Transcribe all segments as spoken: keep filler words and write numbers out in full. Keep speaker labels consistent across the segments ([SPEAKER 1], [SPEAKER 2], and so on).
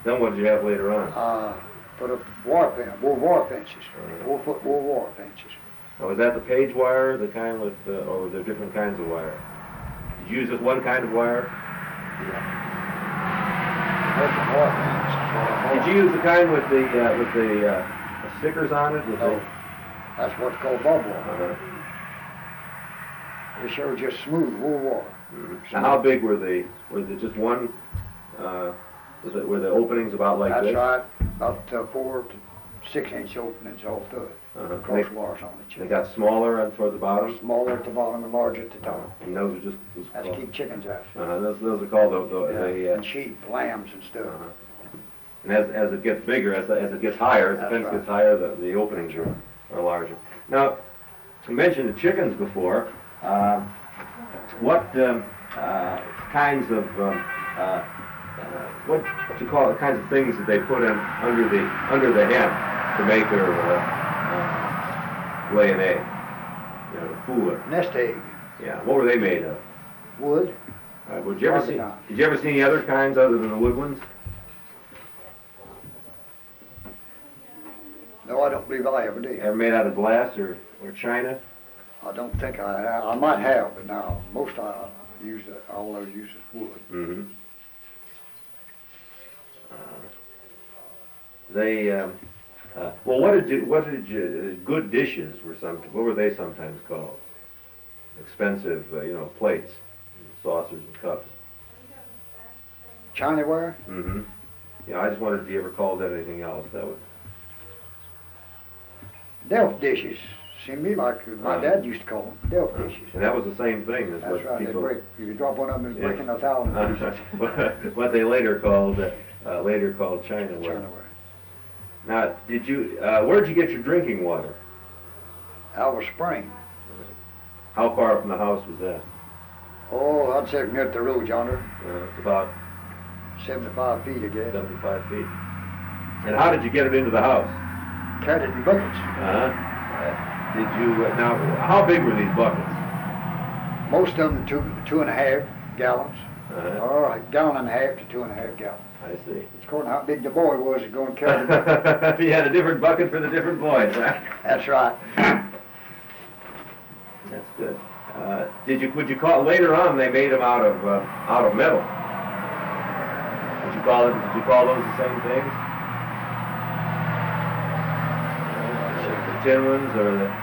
[SPEAKER 1] Then what did you have later on?
[SPEAKER 2] Uh, put up wire pen, wool wire fences,
[SPEAKER 1] Uh-huh.
[SPEAKER 2] four foot wool wire fences.
[SPEAKER 1] Now, was that the page wire, the kind with, uh, or were there different kinds of wire? Did you use just one kind of wire?
[SPEAKER 2] Yeah. Wire fences.
[SPEAKER 1] Did you use the kind with the uh, with the uh, stickers on it? With
[SPEAKER 2] No.
[SPEAKER 1] the,
[SPEAKER 2] That's what's called bob wire.
[SPEAKER 1] uh-huh.
[SPEAKER 2] This here was just smooth wool wire.
[SPEAKER 1] Mm-hmm. Now, how big were they? Was it just one? Uh, was it, were the openings about like
[SPEAKER 2] That's
[SPEAKER 1] this?
[SPEAKER 2] right, about uh, four to six inch openings all through it.
[SPEAKER 1] Uh-huh.
[SPEAKER 2] Cross
[SPEAKER 1] They,
[SPEAKER 2] wires on it.
[SPEAKER 1] they got smaller on toward the bottom.
[SPEAKER 2] Smaller at the bottom and larger at the top.
[SPEAKER 1] And those are just. Those
[SPEAKER 2] That's to
[SPEAKER 1] called,
[SPEAKER 2] keep chickens out.
[SPEAKER 1] uh-huh. Those those are called the the.
[SPEAKER 2] Yeah,
[SPEAKER 1] the uh,
[SPEAKER 2] and sheep, lambs and stuff.
[SPEAKER 1] uh-huh. And as as it gets bigger, as the, as it gets higher, as the
[SPEAKER 2] That's
[SPEAKER 1] fence
[SPEAKER 2] right.
[SPEAKER 1] gets higher, the the openings are are larger. Now, you mentioned the chickens before. Uh, what um, uh, kinds of um, uh, uh, what what you call it, kinds of things that they put in under the under the hen to make her uh, uh, lay an egg? You know, to fool her.
[SPEAKER 2] Nest egg,
[SPEAKER 1] Yeah. What were they made of?
[SPEAKER 2] wood.
[SPEAKER 1] Uh, would you ever see?
[SPEAKER 2] Argonaut.
[SPEAKER 1] Did you ever see any other kinds other than the wood ones?
[SPEAKER 2] No, I don't believe I ever did.
[SPEAKER 1] Ever made out of glass or or china?
[SPEAKER 2] I don't think I have. I might have, but now most I use it, all I use is wood.
[SPEAKER 1] Mm-hmm. Uh, they, um, uh, well, what did you, what did you, uh, good dishes were some, what were they sometimes called? Expensive, uh, you know, plates, saucers and cups.
[SPEAKER 2] Chinaware?
[SPEAKER 1] Mm-hmm. Yeah, I just wondered if you ever called that anything else. That would.
[SPEAKER 2] Delft dishes. Seemed to me like my
[SPEAKER 1] Uh,
[SPEAKER 2] dad used to call them Delft
[SPEAKER 1] Uh,
[SPEAKER 2] dishes.
[SPEAKER 1] and that was the same thing as
[SPEAKER 2] That's
[SPEAKER 1] what
[SPEAKER 2] right. They
[SPEAKER 1] people.
[SPEAKER 2] break. If you drop one of them, it's
[SPEAKER 1] Yeah.
[SPEAKER 2] breaking a thousand pieces.
[SPEAKER 1] what what they later called uh, uh, later called chinaware.
[SPEAKER 2] Chinaware.
[SPEAKER 1] Now, did you? Uh, where'd you get your drinking water?
[SPEAKER 2] Alva Spring.
[SPEAKER 1] How far from the house was that?
[SPEAKER 2] Oh, I'd say near the road yonder,
[SPEAKER 1] Uh, it's about
[SPEAKER 2] seventy-five feet, I guess.
[SPEAKER 1] seventy-five feet. And how did you get it into the house?
[SPEAKER 2] Carried it in buckets.
[SPEAKER 1] Uh-huh. Uh, did you, uh, now, how big were these buckets?
[SPEAKER 2] Most of them two, two and a half gallons,
[SPEAKER 1] Uh-huh.
[SPEAKER 2] or a gallon and a half to two and a half gallons.
[SPEAKER 1] I see.
[SPEAKER 2] It's according to how big the boy was to go and carry it.
[SPEAKER 1] You had a different bucket for the different boys, huh?
[SPEAKER 2] That's right.
[SPEAKER 1] That's good. Uh, did you, would you call, later on they made them out of, uh, out of metal. Would you call it, did you call those the same things? The tin ones or the,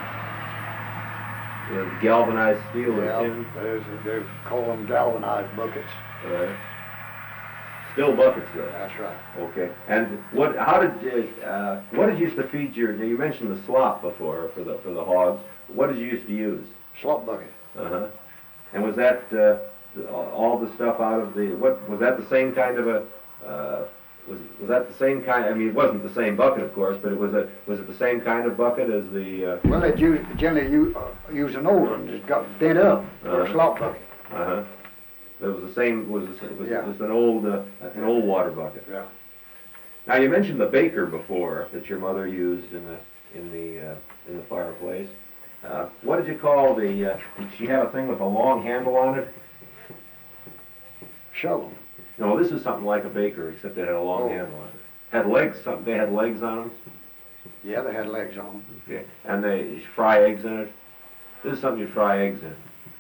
[SPEAKER 1] the galvanized steel or
[SPEAKER 2] Yeah,
[SPEAKER 1] tin?
[SPEAKER 2] there's, they call them galvanized buckets.
[SPEAKER 1] Uh, still buckets though.
[SPEAKER 2] That's right.
[SPEAKER 1] Okay. And what? How did you, uh, what did you used to feed your? Now you mentioned the slop before for the for the hogs. What did you used to use?
[SPEAKER 2] Slop bucket.
[SPEAKER 1] Uh huh. And was that uh, the- all the stuff out of the? What was that the same kind of a? Uh, was was that the same kind? I mean, it wasn't the same bucket, of course, but it was a. Was it the same kind of bucket as the? Uh
[SPEAKER 2] Well, they use, generally use, uh, use an old one that's got bent up for a
[SPEAKER 1] Uh-huh.
[SPEAKER 2] slop bucket.
[SPEAKER 1] huh. It was the same. Was it, was
[SPEAKER 2] Yeah.
[SPEAKER 1] it just an old uh, an old water bucket?
[SPEAKER 2] Yeah.
[SPEAKER 1] Now you mentioned the baker before that your mother used in the in the uh, in the fireplace. Uh, what did you call the? Uh, did she have a thing with a long handle on it?
[SPEAKER 2] Shovel.
[SPEAKER 1] No, this is something like a baker, except it had a long
[SPEAKER 2] Oh.
[SPEAKER 1] handle on it. Had legs. Some they had legs on them.
[SPEAKER 2] Yeah, they had legs on them.
[SPEAKER 1] Okay, and they fry eggs in it. This is something you fry eggs in.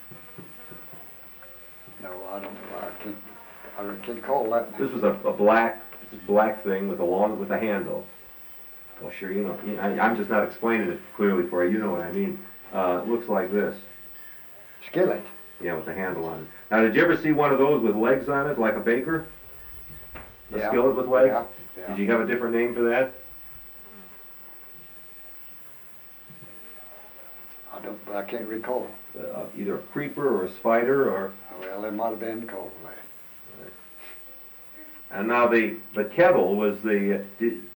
[SPEAKER 2] No, I don't, I can't, I can't call that.
[SPEAKER 1] This was a, a black black thing with a long with a handle. Well, sure, you know. I, I'm just not explaining it clearly for you. You know what I mean. Uh, it looks like this.
[SPEAKER 2] Skillet.
[SPEAKER 1] Yeah, with a handle on it. Now, did you ever see one of those with legs on it, like a baker? A
[SPEAKER 2] Yeah.
[SPEAKER 1] skillet with legs?
[SPEAKER 2] Yeah, yeah.
[SPEAKER 1] Did you have a different name for that?
[SPEAKER 2] I don't, I can't recall.
[SPEAKER 1] Uh, either a creeper or a spider, or
[SPEAKER 2] Well, it might have been called that.
[SPEAKER 1] and now the the kettle was the. Uh, did,